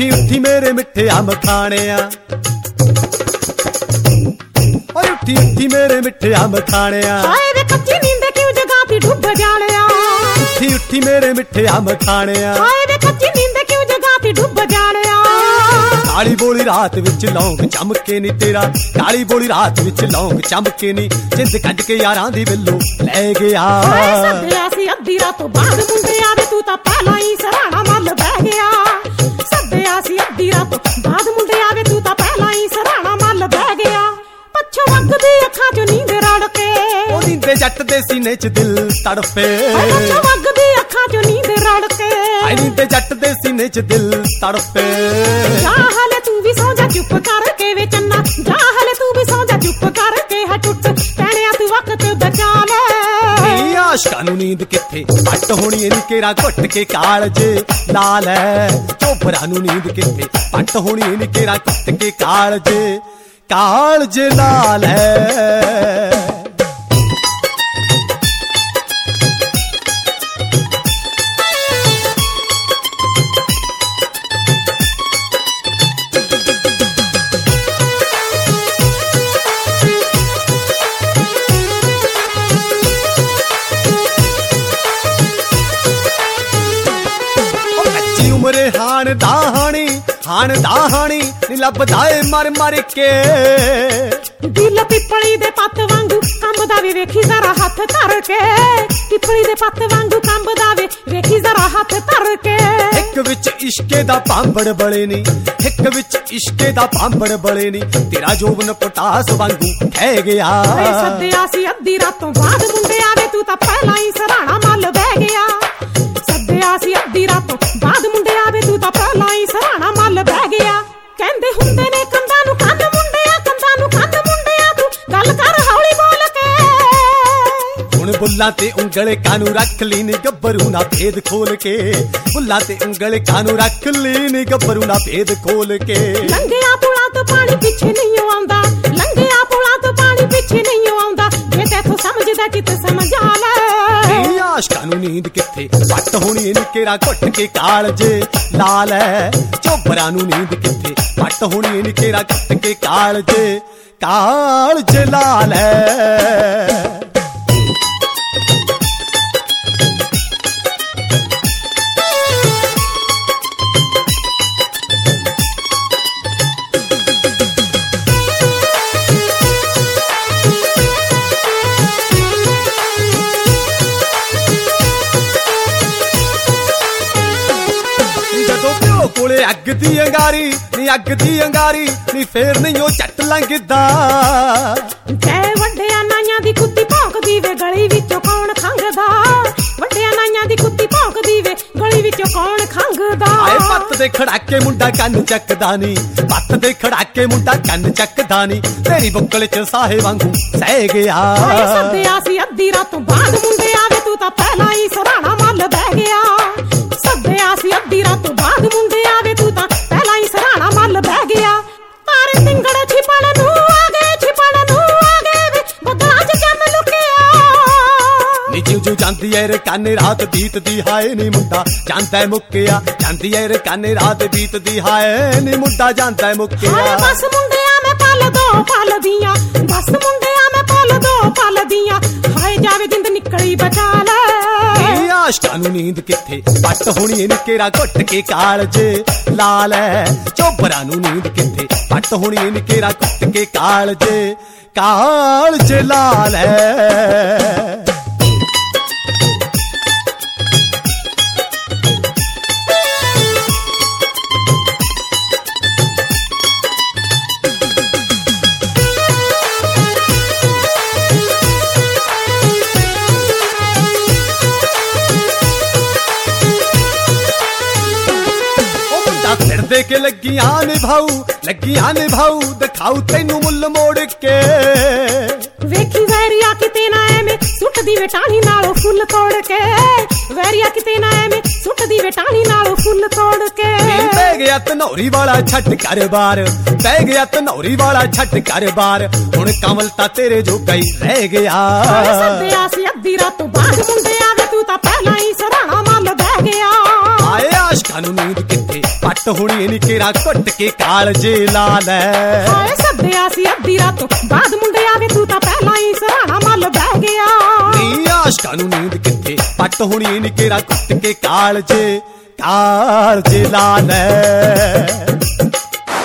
ਉੱਠੀ ਉੱਠੀ ਮੇਰੇ ਮਿੱਠੇ ਅੰਬ ਖਾਣਿਆ, ਓਏ ਉੱਠੀ ਉੱਠੀ ਮੇਰੇ ਮਿੱਠੇ ਅੰਬ ਖਾਣਿਆ। ਹਾਏ ਵੇ ਕੱਚੀ ਨੀਂਦ ਕਿਉਂ ਜਗਾਤੀ ਡੁੱਬ ਜਾਣਿਆ, ਉੱਠੀ ਉੱਠੀ ਮੇਰੇ ਮਿੱਠੇ ਅੰਬ ਖਾਣਿਆ। ਹਾਏ ਵੇ ਕੱਚੀ ਨੀਂਦ ਕਿਉਂ ਜਗਾਤੀ ਡੁੱਬ ਜਾਣਿਆ। ਕਾਲੀ ਬੋਲੀ ਰਾਤ ਵਿੱਚ ਲੌਂਗ ਚਮਕੇ ਨੀ ਤੇਰਾ, ਕਾਲੀ ਬੋਲੀ ਰਾਤ ਵਿੱਚ ਲੌਂਗ ਚਮਕੇ ਨੀ, ਜਿੰਦ ਕੱਢ ਕੇ ਯਾਰਾਂ ਦੀ ਬਿੱਲੋ ਲੈ ਗਿਆ। ਸੱਦਿਆ ਸੀ ਅੱਧੀ ਰਾਤੋਂ ਬਾਅਦ ਮੁੰਡਿਆ ਵੇ ਤੂੰ ਤਾਂ ਪਹਿਲਾਂ ਹੀ ਸਰਾਣਾ ਮੱਲ ਬਹਿ ਗਿਆ। ਸੱਦਿਆ ਸੀ ਅੱਧੀ ਰਾਤੋਂ ਬਾਅਦ ਮੁੰਡਿਆ ਵੇ ਤੂੰ ਤਾਂ ਪਹਿਲਾਂ ਹੀ ਸਰਾਣਾ ਮੱਲ ਬਹਿ ਗਿਆ। ਪੱਛੋਂ ਵਗਦੀ ਅੱਖਾਂ ਚੋਂ ਨੀਂਦ ਰੜ ਕੇ, ਉਹ ਨੀਂਦੇ ਜੱਟ ਦੇ ਸੀਨੇ 'ਚ ਦਿਲ ਤੜਫੇ। ਪੱਛੋਂ ਵਗਦੀ ਅੱਖਾਂ ਚੋਂ ਨੀਂਦ ਰੜ ਕੇ, ਆਈ ਨੀਂਦੇ ਜੱਟ ਦੇ ਸੀਨੇ 'ਚ ਦਿਲ ਤੜਫੇ। ਜਾ ਹਲੇ ਤੂੰ ਵੀ ਸੌਂ ਜਾ ਚੁੱਪ ਕਰਕੇ ਵੇ ਚੰਨਾ, ਜਾ ਹਲੇ ਤੂੰ ਵੀ ਸੌਂ ਜਾ ਚੁੱਪ ਕਰਕੇ ਹਾ ਟੁੱਟ ਕਹਿਣਿਆ ਤੂੰ ਵਕਤ ਬਚਾ ਲੈ। ਆਸ਼ਕਾਂ ਨੂੰ ਨੀਂਦ ਕਿੱਥੇ ਪੱਟ ਹੋਣੀ ਨੀ ਕੇਰਾ ਘੁੱਟ ਕੇ ਕਾਲਜੇ ਲਾ ਲੈ। ਚੋਬਰਾਂ ਨੂੰ ਨੀਂਦ ਕਿੱਥੇ ਪੱਟ ਹੋਣੀ ਨੀ ਕੇਰਾ ਘੁੱਟ ਕੇ ਕਾਲਜੇ ਕਾਲਜੇ ਲਾ ਲੈ। ਉਮਰੇ ਹਾਣ ਦਾ ਹਾਣੀ ਨੀ ਲੱਭਦਾ ਏ ਮਰ ਮਰ ਕੇ। ਦਿਲ ਪਿੱਪਲੀ ਦੇ ਪੱਤ ਵਾਂਗੂ ਕੰਬਦਾ ਵੇ ਵੇਖੀ ਜ਼ਰਾ ਹੱਥ ਧਰ ਕੇ, ਪਿੱਪਲੀ ਦੇ ਪੱਤ ਵਾਂਗੂ ਕੰਬਦਾ ਵੇ ਵੇਖੀ ਜ਼ਰਾ ਹੱਥ ਧਰ ਕੇ। ਇੱਕ ਵਿੱਚ ਇਸ਼ਕੇ ਦਾ ਭਾਂਬੜ ਬਲੇ ਨੀ, ਇੱਕ ਵਿੱਚ ਇਸ਼ਕੇ ਦਾ ਭਾਂਬੜ ਬਲੇ ਨੀ, ਤੇਰਾ ਜੋਬਨ ਪਟਾਸ ਵਾਂਗੂ ਖਹਿ ਗਿਆ। ਸੱਦਿਆ ਸੀ ਅੱਧੀ ਰਾਤੋਂ ਬਾਅਦ ਮੁੰਡਿਆ ਵੇ ਤੂੰ ਤਾਂ ਪਹਿਲਾਂ ਹੀ ਸਰਾਣਾ ਮੱਲ ਬਹਿ ਗਿਆ। ਸੱਦਿਆ ਸੀ ਅੱਧੀ ਰਾਤੋਂ ਬਾਅਦ ਮੁੰਡਿਆ ਵੇ ਤੂੰ ਤਾਂ ਪਹਿਲਾਂ ਹੀ ਸਰਾਣਾ ਮੱਲ ਬਹਿ ਗਿਆ। ਕਹਿੰਦੇ ਹੁੰਦੇ ਨੇ ਕੰਧਾਂ ਨੂੰ ਕੰਨ ਮੁੰਡਿਆ, ਕੰਧਾਂ ਨੂੰ ਕੰਨ ਮੁੰਡਿਆ, ਤੂੰ ਗੱਲ ਕਰ ਹੌਲੀ ਬੋਲ ਕੇ। ਹੁਣ ਬੁੱਲਾਂ ਤੇ ਉਂਗਲ ਕਾਨੂੰ ਰੱਖ ਲਈ ਨੀ ਗੱਭਰੂ ਨਾ ਭੇਦ ਖੋਲ ਕੇ, ਬੁੱਲਾਂ ਤੇ ਉਂਗਲ ਕਾਨੂੰ ਰੱਖ ਲਈ ਨੀ ਗੱਭਰੂ ਨਾ ਭੇਦ ਖੋਲ ਕੇ। ਲੰਘਿਆ ਪੁਲਾਂ ਤੋਂ ਪਾਣੀ ਪਿੱਛੇ ਨਹੀਂ ਆਉਂਦਾ, ਲੰਘਿਆ ਪੁਲਾਂ ਤੋਂ ਪਾਣੀ ਪਿੱਛੇ ਨਹੀਂ ਆਉਂਦਾ, ਜੇ ਤੈਥੋਂ ਸਮਝਦਾ ਚਿੱਤ ਸਮਝਾ ਲੈ। ਆਸ਼ਕਾਂ ਨੂੰ ਨੀਂਦ ਕਿੱਥੇ ਪੱਟ ਹੋਣੀ ਨੀ ਕੇਰਾ ਘੁੱਟ ਕੇ ਕਾਲਜੇ ਲਾ ਲੈ। ਚੋਬਰਾਂ ਨੂੰ ਨੀਂਦ ਕਿੱਥੇ ਪੱਟ ਹੋਣੀ ਨੀ ਕੇਰਾ ਘੁੱਟ ਕੇ ਕਾਲਜੇ ਲਾ ਲੈ। ਕੋਲੇ ਅੱਗ ਦੀ ਅੰਗਾਰੀ ਨੀ, ਅੱਗ ਦੀ ਅੰਗਾਰੀ ਨੀ, ਫੇਰ ਨਹੀਂ ਉਹ ਝੱਟ ਲੰਘਦਾ। ਜੈ ਵੱਡਿਆਂ ਨਾਈਆਂ ਦੀ ਕੁੱਤੀ ਭੌਂਕਦੀ ਵੇ ਗਲੀ ਵਿੱਚੋਂ ਕੌਣ ਖੰਘਦਾ, ਵੱਡਿਆਂ ਨਾਈਆਂ ਦੀ ਕੁੱਤੀ ਭੌਂਕਦੀ ਵੇ ਗਲੀ ਵਿੱਚੋਂ ਕੌਣ ਖੰਘਦਾ। ਆਏ ਪੱਤ ਦੇ ਖੜਾਕੇ ਮੁੰਡਾ ਕੰਨ ਚੱਕਦਾ ਨੀ, ਪੱਤ ਦੇ ਖੜਾਕੇ ਮੁੰਡਾ ਕੰਨ ਚੱਕਦਾ ਨੀ, ਤੇਰੀ ਬੁੱਕਲ 'ਚ ਸਾਹੇ ਵਾਂਗੂ ਸਹਿ ਗਿਆ। ਸੱਦਿਆ ਸੀ ਅੱਧੀ ਰਾਤੋਂ ਬਾਅਦ ਮੁੰਡਿਆ ਵੇ ਤੂੰ ਤਾਂ ਪਹਿਲਾਂ ਹੀ ਸਰਾਣਾ ਮੱਲ ਬਹਿ ਗਿਆ। ਸੱਦਿਆ ਸੀ ਅੱਧੀ ਰਾਤੋਂ ਬਾਅਦ ਮੁੰਡਿਆ ਵੇ ਤੂੰ ਤਾਂ ਪਹਿਲਾਂ ਹੀ ਸਰਾਣਾ ਮੱਲ ਬਹਿ ਗਿਆ। ਤਾਰੇ ਸਿੰਗੜ ਛਿਪਣ ਨੂੰ ਆ ਗਏ, ਛਿਪਣ ਨੂੰ ਆ ਗਏ ਵੇ ਬੱਦਲਾਂ 'ਚ ਚੰਨ ਲੁਕਿਆ। ਨੀ ਜਿਉਂ ਜਾਂਦੀ ਐ ਰਕਾਨੇ ਰਾਤ ਬੀਤਦੀ, ਹਾਏ ਨੀ ਮੁੰਡਾ ਜਾਂਦਾ ਮੁੱਕਿਆ। ਜਾਂਦੀ ਐ ਰਕਾਨੇ ਰਾਤ ਬੀਤਦੀ, ਹਾਏ ਨੀ ਮੁੰਡਾ ਜਾਂਦਾ ਮੁੱਕਿਆ। ਹਾਏ ਬਸ ਮੁੰਡਿਆ ਮੈਂ ਪਲ ਦੋ ਪਲ ਦੀਆਂ, ਬਸ ਮੁੰਡਿਆ ਮੈਂ ਪਲ ਦੋ ਪਲ ਦੀਆਂ, ਹਾਏ ਜਾਵੇ ਜਿੰਦ ਨਿਕਲੀ ਬਚਾ ਲੈ। ਆਸ਼ਕਾਂ ਨੂੰ ਨੀਂਦ ਕਿੱਥੇ ਪੱਟ ਹੋਣੀ ਨੀ ਕੇਰਾ ਘੁੱਟ ਕੇ ਕਾਲਜੇ ਲਾ ਲੈ। ਚੋਬਰਾਂ ਨੂੰ ਨੀਂਦ ਕਿੱਥੇ ਪੱਟ ਹੋਣੀ ਨੀ ਕੇਰਾ ਘੁੱਟ ਕੇ ਕਾਲਜੇ ਲਾ ਲੈ। ਦੇ ਕੇ ਲੱਗੀਆਂ ਨੇ ਭਾਊ ਦਿਖਾਉ ਤੈਨੂੰ ਮੁੱਲ ਮੋੜ ਕੇ। ਵੇਖੀ ਵੈਰੀਆ ਕਿਤੇ ਨਾ ਐਵੇਂ ਸੁੱਟਦੀ ਵੇ ਟਾਹਣੀ ਨਾਲੋਂ ਫੁੱਲ ਤੋੜ ਕੇ, ਵੈਰੀਆ ਕਿਤੇ ਨਾ ਐਵੇਂ ਸੁੱਟਦੀ ਵੇ ਟਾਹਣੀ ਨਾਲੋਂ ਫੁੱਲ ਤੋੜ ਕੇ। ਪੈ ਗਿਆ ਧਨੌਰੀ ਵਾਲਾ ਛੱਡ ਘਰ-ਬਾਰ, ਪੈ ਗਿਆ ਧਨੌਰੀ ਵਾਲਾ ਛੱਡ ਘਰ-ਬਾਰ, ਹੁਣ ਕਮਲ ਤਾਂ ਤੇਰੇ ਜੋਗਾ ਹੀ ਰਹਿ ਗਿਆ। ਸੱਦਿਆ ਸੀ ਅੱਧੀ ਰਾਤੋਂ ਬਾਅਦ ਮੁੰਡਿਆ ਵੇ ਤੂੰ ਤਾਂ ਪਹਿਲਾਂ ਹੀ ਸਰਾਣਾ ਮੱਲ ਬਹਿ ਗਿਆ। ਆਏ ਆਸ਼ਕਾਂ ਨੂੰ ਨੀਂਦ ਕਿੱਥੇ ਪੱਟ ਪੱਟ ਹੋਣੀ ਨੀ ਕੇਰਾ ਘੁੱਟ ਕੇ ਕਾਲਜੇ ਲਾ ਲੈ। ਹਾਏ ਸੱਦਿਆ ਸੀ ਅੱਧੀ ਰਾਤੋਂ ਬਾਅਦ ਮੁੰਡਿਆ ਵੇ ਤੂੰ ਤਾਂ ਪਹਿਲਾਂ ਹੀ ਸਰਾਣਾ ਮੱਲ ਬਹਿ ਗਿਆ। ਨੀ ਆਸ਼ਕਾਂ ਨੂੰ ਨੀਂਦ ਕਿੱਥੇ ਪੱਟ ਹੋਣੀ ਨੀ ਕੇਰਾ ਘੁੱਟ ਕੇ ਕਾਲਜੇ ਲਾ ਲੈ।